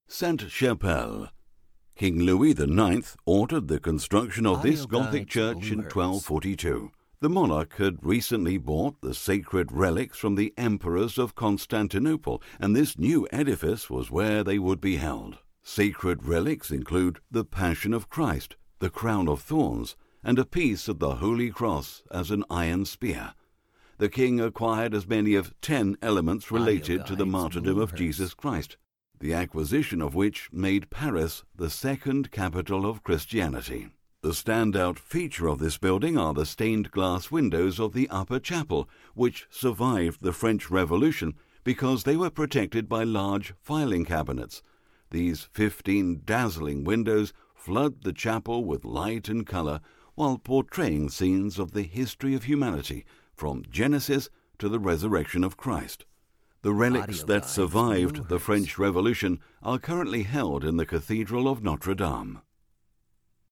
Sainte-Chapelle. King Louis IX ordered the construction of this Gothic church in 1242. The monarch had recently bought the sacred relics from the emperors of Constantinople, and this new edifice was where they would be held. Sacred relics include the Passion of Christ, the crown of thorns, and a piece of the Holy Cross as an iron spear. The king acquired as many as 10 elements related to the martyrdom of Jesus Christ, the acquisition of which made Paris the second capital of Christianity. The standout feature of this building are the stained glass windows of the upper chapel, which survived the French Revolution because they were protected by large filing cabinets. These 15 dazzling windows flood the chapel with light and color while portraying scenes of the history of humanity, from Genesis to the resurrection of Christ. The relics that survived the French Revolution are currently held in the Cathedral of Notre Dame.